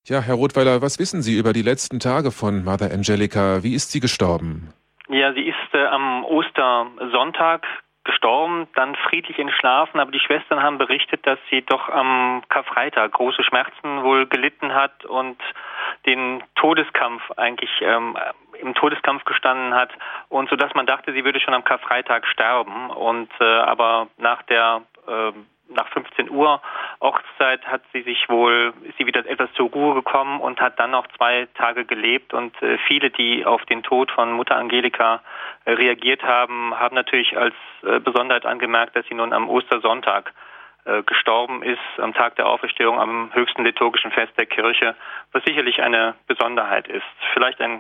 Ja, Herr Rothweiler, was wissen Sie über die letzten Tage von Mother Angelica? Wie ist sie gestorben? Ja, sie ist am Ostersonntag gestorben, dann friedlich entschlafen, aber die Schwestern haben berichtet, dass sie doch am Karfreitag große Schmerzen wohl gelitten hat und den Todeskampf eigentlich im Todeskampf gestanden hat, und so dass man dachte, sie würde schon am Karfreitag sterben, und aber nach 15 Uhr Ortszeit ist sie wieder etwas zur Ruhe gekommen und hat dann noch 2 Tage gelebt, und viele, die auf den Tod von Mutter Angelika reagiert haben, haben natürlich als Besonderheit angemerkt, dass sie nun am Ostersonntag gestorben ist, am Tag der Auferstehung, am höchsten liturgischen Fest der Kirche, was sicherlich eine Besonderheit ist. Vielleicht eine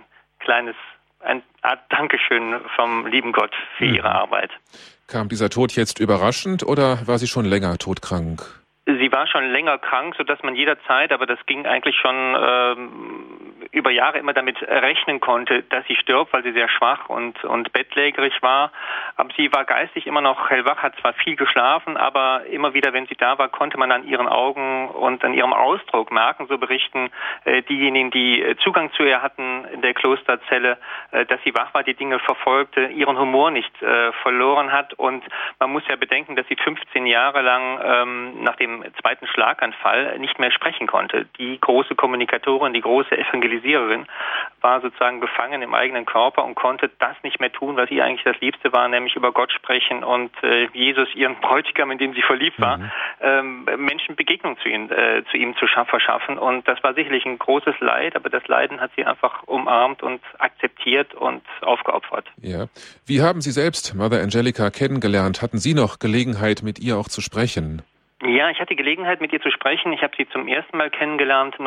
Art Dankeschön vom lieben Gott für ihre Arbeit. Kam dieser Tod jetzt überraschend oder war sie schon länger todkrank? Sie war schon länger krank, sodass man jederzeit, aber das ging eigentlich schon über Jahre, immer damit rechnen konnte, dass sie stirbt, weil sie sehr schwach und bettlägerig war. Aber sie war geistig immer noch hellwach, hat zwar viel geschlafen, aber immer wieder, wenn sie da war, konnte man an ihren Augen und an ihrem Ausdruck merken, so berichten diejenigen, die Zugang zu ihr hatten in der Klosterzelle, dass sie wach war, die Dinge verfolgte, ihren Humor nicht verloren hat. Und man muss ja bedenken, dass sie 15 Jahre lang nach dem zweiten Schlaganfall nicht mehr sprechen konnte. Die große Kommunikatorin, die große Evangelisiererin war sozusagen gefangen im eigenen Körper und konnte das nicht mehr tun, was ihr eigentlich das Liebste war, nämlich über Gott sprechen und Jesus, ihren Bräutigam, in dem sie verliebt war, Menschen Begegnung zu ihm zu verschaffen. Und das war sicherlich ein großes Leid, aber das Leiden hat sie einfach umarmt und akzeptiert und aufgeopfert. Ja. Wie haben Sie selbst Mother Angelica kennengelernt? Hatten Sie noch Gelegenheit, mit ihr auch zu sprechen? Ja, ich hatte Gelegenheit, mit ihr zu sprechen. Ich habe sie zum ersten Mal kennengelernt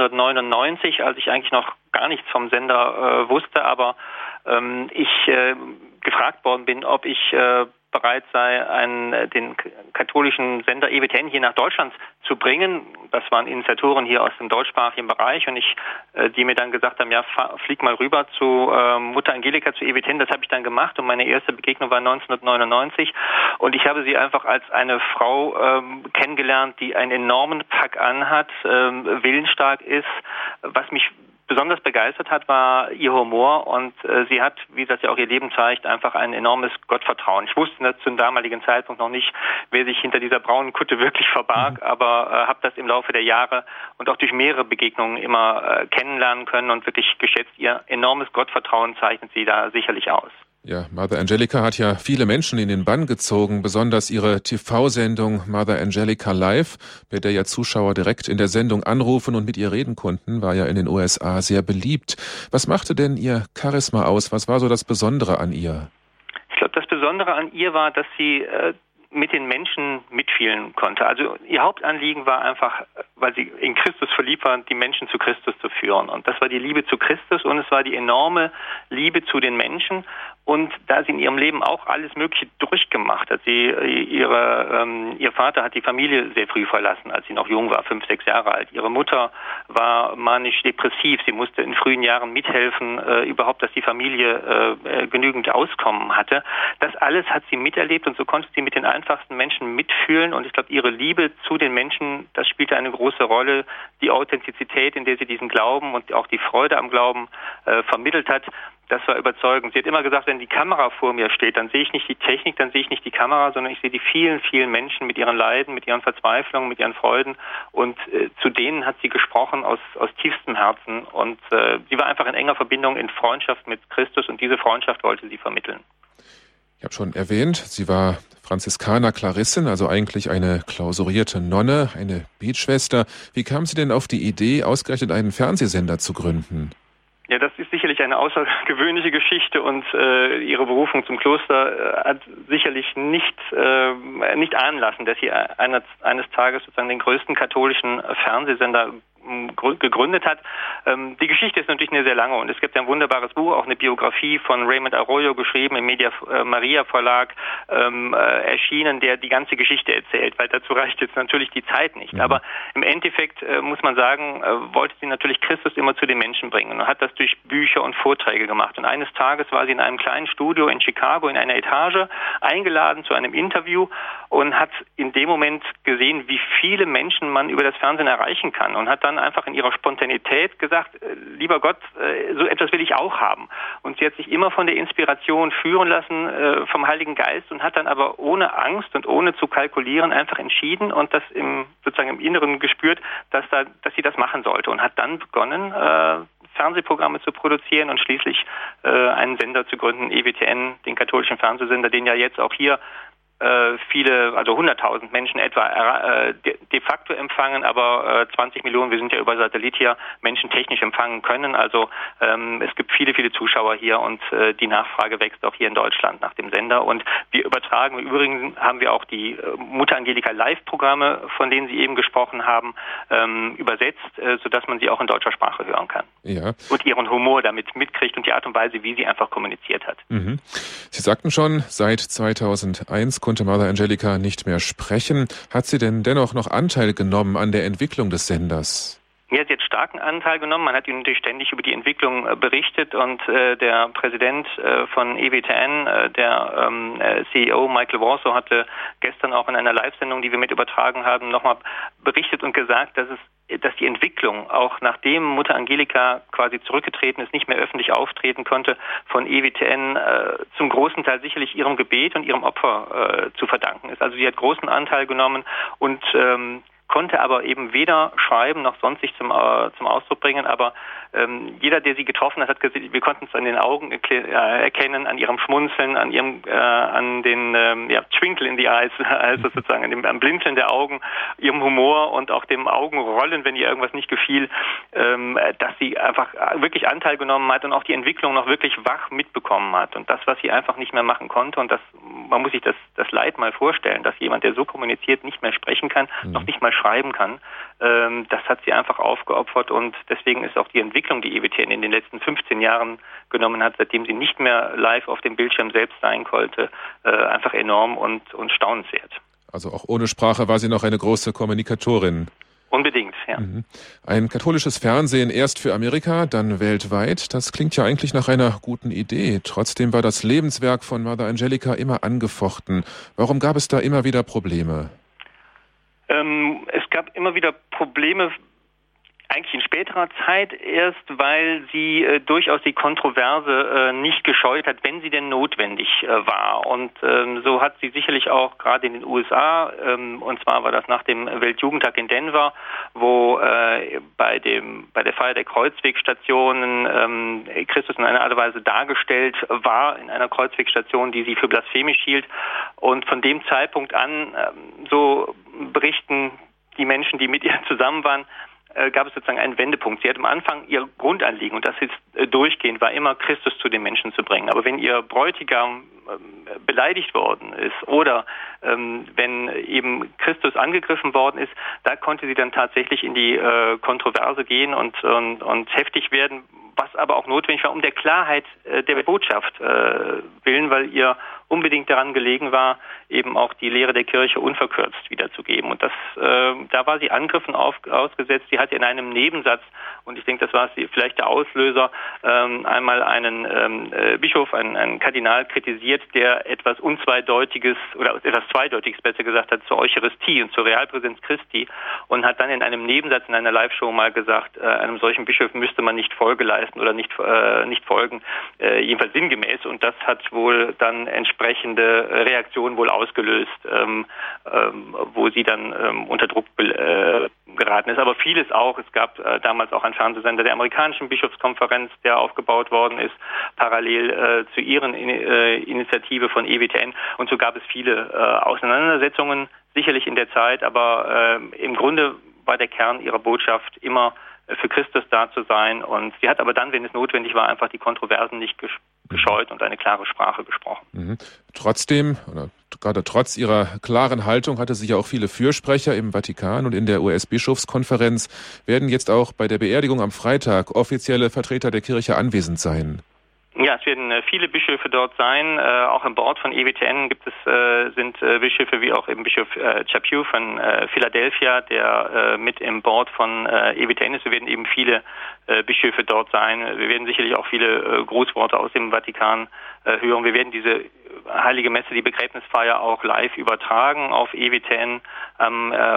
1999, als ich eigentlich noch gar nichts vom Sender wusste, aber ich gefragt worden bin, ob ich bereit sei, den katholischen Sender EWTN hier nach Deutschland zu bringen. Das waren Initiatoren hier aus dem deutschsprachigen Bereich, und die mir dann gesagt haben, ja, flieg mal rüber zu Mutter Angelika, zu EWTN. Das habe ich dann gemacht, und meine erste Begegnung war 1999, und ich habe sie einfach als eine Frau kennengelernt, die einen enormen Pack anhat, willensstark ist. Was mich besonders begeistert hat, war ihr Humor, und sie hat, wie das ja auch ihr Leben zeigt, einfach ein enormes Gottvertrauen. Ich wusste zum damaligen Zeitpunkt noch nicht, wer sich hinter dieser braunen Kutte wirklich verbarg, aber habe das im Laufe der Jahre und auch durch mehrere Begegnungen immer kennenlernen können und wirklich geschätzt. Ihr enormes Gottvertrauen zeichnet sie da sicherlich aus. Ja, Mother Angelica hat ja viele Menschen in den Bann gezogen, besonders ihre TV-Sendung Mother Angelica Live, bei der ja Zuschauer direkt in der Sendung anrufen und mit ihr reden konnten, war ja in den USA sehr beliebt. Was machte denn ihr Charisma aus? Was war so das Besondere an ihr? Ich glaube, das Besondere an ihr war, dass sie mit den Menschen mitfühlen konnte. Also ihr Hauptanliegen war einfach, weil sie in Christus verliebt war, die Menschen zu Christus zu führen. Und das war die Liebe zu Christus, und es war die enorme Liebe zu den Menschen. Und da sie in ihrem Leben auch alles Mögliche durchgemacht hat, ihr Vater hat die Familie sehr früh verlassen, als sie noch jung war, 5, 6 Jahre alt. Ihre Mutter war manisch-depressiv. Sie musste in frühen Jahren mithelfen, überhaupt, dass die Familie genügend Auskommen hatte. Das alles hat sie miterlebt, und so konnte sie mit den einfachsten Menschen mitfühlen. Und ich glaube, ihre Liebe zu den Menschen, das spielte eine große Rolle. Die Authentizität, in der sie diesen Glauben und auch die Freude am Glauben vermittelt hat, das war überzeugend. Sie hat immer gesagt, wenn die Kamera vor mir steht, dann sehe ich nicht die Technik, dann sehe ich nicht die Kamera, sondern ich sehe die vielen, vielen Menschen mit ihren Leiden, mit ihren Verzweiflungen, mit ihren Freuden. Und zu denen hat sie gesprochen aus tiefstem Herzen. Und sie war einfach in enger Verbindung, in Freundschaft mit Christus, und diese Freundschaft wollte sie vermitteln. Ich habe schon erwähnt, sie war Franziskaner-Klarissin, also eigentlich eine klausurierte Nonne, eine Betschwester. Wie kam sie denn auf die Idee, ausgerechnet einen Fernsehsender zu gründen? Ja, das ist sicherlich eine außergewöhnliche Geschichte, und ihre Berufung zum Kloster hat sicherlich nicht ahnen lassen, dass sie eines Tages sozusagen den größten katholischen Fernsehsender gegründet hat. Die Geschichte ist natürlich eine sehr lange, und es gibt ein wunderbares Buch, auch eine Biografie von Raymond Arroyo, geschrieben im Media Maria Verlag, erschienen, der die ganze Geschichte erzählt, weil dazu reicht jetzt natürlich die Zeit nicht. Aber im Endeffekt muss man sagen, wollte sie natürlich Christus immer zu den Menschen bringen, und hat das durch Bücher und Vorträge gemacht. Und eines Tages war sie in einem kleinen Studio in Chicago in einer Etage eingeladen zu einem Interview und hat in dem Moment gesehen, wie viele Menschen man über das Fernsehen erreichen kann, und hat dann dann einfach in ihrer Spontanität gesagt, lieber Gott, so etwas will ich auch haben. Und sie hat sich immer von der Inspiration führen lassen vom Heiligen Geist und hat dann aber ohne Angst und ohne zu kalkulieren einfach entschieden und das sozusagen im Inneren gespürt, dass sie das machen sollte und hat dann begonnen, Fernsehprogramme zu produzieren und schließlich einen Sender zu gründen, EWTN, den katholischen Fernsehsender, den ja jetzt auch hier viele, also 100.000 Menschen etwa de facto empfangen, aber 20 Millionen, wir sind ja über Satellit hier, Menschen technisch empfangen können. Also es gibt viele, viele Zuschauer hier und die Nachfrage wächst auch hier in Deutschland nach dem Sender. Und wir übertragen, im Übrigen haben wir auch die Mutter Angelika Live-Programme, von denen Sie eben gesprochen haben, übersetzt, sodass man sie auch in deutscher Sprache hören kann. Ja. Und ihren Humor damit mitkriegt und die Art und Weise, wie sie einfach kommuniziert hat. Mhm. Sie sagten schon, seit 2001 konnte Mother Angelica nicht mehr sprechen. Hat sie denn dennoch noch Anteil genommen an der Entwicklung des Senders? Ja, sie hat starken Anteil genommen. Man hat ihnen natürlich ständig über die Entwicklung berichtet und der Präsident von EWTN, der CEO Michael Warsaw, hatte gestern auch in einer Live-Sendung, die wir mit übertragen haben, nochmal berichtet und gesagt, dass die Entwicklung, auch nachdem Mutter Angelika quasi zurückgetreten ist, nicht mehr öffentlich auftreten konnte, von EWTN zum großen Teil sicherlich ihrem Gebet und ihrem Opfer zu verdanken ist. Also sie hat großen Anteil genommen und konnte aber eben weder schreiben noch sonst sich zum Ausdruck bringen, aber jeder, der sie getroffen hat gesehen, wir konnten es an den Augen erkennen, an ihrem Schmunzeln, an den Twinkle in the eyes, also sozusagen am Blinzeln der Augen, ihrem Humor und auch dem Augenrollen, wenn ihr irgendwas nicht gefiel, dass sie einfach wirklich Anteil genommen hat und auch die Entwicklung noch wirklich wach mitbekommen hat und das, was sie einfach nicht mehr machen konnte und man muss sich das Leid mal vorstellen, dass jemand, der so kommuniziert, nicht mehr sprechen kann, noch nicht mal schreiben kann, das hat sie einfach aufgeopfert und deswegen ist auch die Entwicklung, die EWTN in den letzten 15 Jahren genommen hat, seitdem sie nicht mehr live auf dem Bildschirm selbst sein konnte, einfach enorm und staunenswert. Also auch ohne Sprache war sie noch eine große Kommunikatorin. Unbedingt, ja. Ein katholisches Fernsehen erst für Amerika, dann weltweit. Das klingt ja eigentlich nach einer guten Idee. Trotzdem war das Lebenswerk von Mother Angelica immer angefochten. Warum gab es da immer wieder Probleme? Es gab immer wieder Probleme, eigentlich in späterer Zeit erst, weil sie durchaus die Kontroverse nicht gescheut hat, wenn sie denn notwendig war. Und so hat sie sicherlich auch gerade in den USA, und zwar war das nach dem Weltjugendtag in Denver, wo bei der Feier der Kreuzwegstationen Christus in einer Art und Weise dargestellt war, in einer Kreuzwegstation, die sie für blasphemisch hielt. Und von dem Zeitpunkt an, so berichten die Menschen, die mit ihr zusammen waren, gab es sozusagen einen Wendepunkt. Sie hat am Anfang ihr Grundanliegen, und das ist durchgehend, war immer Christus zu den Menschen zu bringen. Aber wenn ihr Bräutigam beleidigt worden ist oder wenn eben Christus angegriffen worden ist, da konnte sie dann tatsächlich in die Kontroverse gehen und heftig werden, was aber auch notwendig war, um der Klarheit der Botschaft willen, weil ihr unbedingt daran gelegen war, eben auch die Lehre der Kirche unverkürzt wiederzugeben. Und da war sie Angriffen ausgesetzt. Sie hatte in einem Nebensatz, und ich denke, das war vielleicht der Auslöser, einmal einen Bischof, einen Kardinal kritisiert, der etwas Unzweideutiges oder etwas Zweideutiges besser gesagt hat zur Eucharistie und zur Realpräsenz Christi und hat dann in einem Nebensatz in einer Live-Show mal gesagt, einem solchen Bischof müsste man nicht Folge leisten oder nicht folgen, jedenfalls sinngemäß. Und das hat wohl dann entsprechende Reaktionen wohl ausgelöst, wo sie dann unter Druck geraten ist. Aber vieles auch. Es gab damals auch einen Fernsehsender der amerikanischen Bischofskonferenz, der aufgebaut worden ist, parallel zu ihren Initiative von EWTN. Und so gab es viele Auseinandersetzungen, sicherlich in der Zeit. Aber im Grunde war der Kern ihrer Botschaft immer für Christus da zu sein. Und sie hat aber dann, wenn es notwendig war, einfach die Kontroversen nicht gescheut und eine klare Sprache gesprochen. Trotzdem, oder gerade trotz ihrer klaren Haltung, hatte sie ja auch viele Fürsprecher im Vatikan und in der US-Bischofskonferenz. Werden jetzt auch bei der Beerdigung am Freitag offizielle Vertreter der Kirche anwesend sein? Ja, es werden viele Bischöfe dort sein. Auch im Board von EWTN sind Bischöfe wie auch eben Bischof Chaput von Philadelphia, der mit im Board von EWTN ist. Wir werden eben viele Bischöfe dort sein. Wir werden sicherlich auch viele Grußworte aus dem Vatikan hören. Wir werden diese heilige Messe, die Begräbnisfeier, auch live übertragen auf EWTN am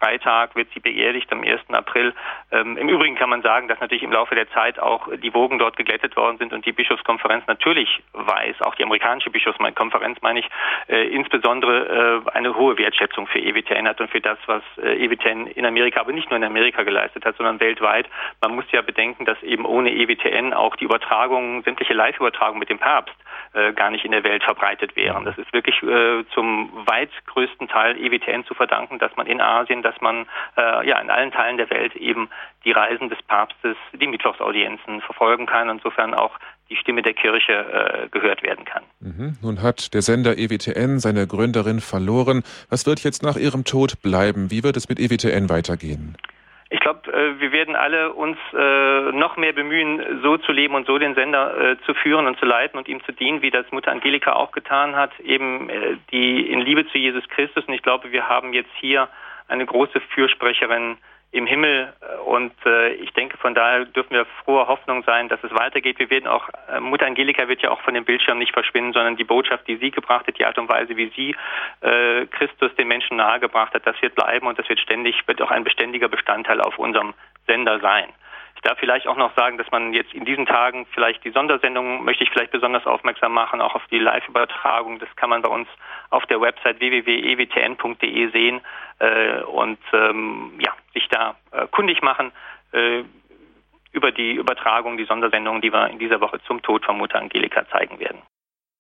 Freitag wird sie beerdigt am 1. April. Im Übrigen kann man sagen, dass natürlich im Laufe der Zeit auch die Wogen dort geglättet worden sind und die Bischofskonferenz natürlich weiß, auch die amerikanische Bischofskonferenz, meine ich, insbesondere eine hohe Wertschätzung für EWTN hat und für das, was EWTN in Amerika, aber nicht nur in Amerika geleistet hat, sondern weltweit. Man muss ja bedenken, dass eben ohne EWTN auch die Übertragungen, sämtliche Live-Übertragungen mit dem Papst gar nicht in der Welt verbreitet wären. Das ist wirklich zum weit größten Teil EWTN zu verdanken, dass man in Asien, dass man in allen Teilen der Welt eben die Reisen des Papstes, die Mittwochsaudienzen verfolgen kann, insofern auch die Stimme der Kirche gehört werden kann. Nun hat der Sender EWTN seine Gründerin verloren. Was wird jetzt nach ihrem Tod bleiben? Wie wird es mit EWTN weitergehen? Ich glaube, wir werden alle uns noch mehr bemühen, so zu leben und so den Sender zu führen und zu leiten und ihm zu dienen, wie das Mutter Angelika auch getan hat, eben die in Liebe zu Jesus Christus. Und ich glaube, wir haben jetzt hier eine große Fürsprecherin im Himmel und ich denke, von daher dürfen wir froher Hoffnung sein, dass es weitergeht. Wir werden auch, Mutter Angelika wird ja auch von dem Bildschirm nicht verschwinden, sondern die Botschaft, die sie gebracht hat, die Art und Weise, wie sie Christus den Menschen nahegebracht hat, das wird bleiben und das wird auch ein beständiger Bestandteil auf unserem Sender sein. Ich darf vielleicht auch noch sagen, dass man jetzt in diesen Tagen vielleicht die Sondersendung möchte ich vielleicht besonders aufmerksam machen, auch auf die Live-Übertragung. Das kann man bei uns auf der Website www.ewtn.de sehen und sich da kundig machen über die Übertragung, die Sondersendung, die wir in dieser Woche zum Tod von Mutter Angelika zeigen werden.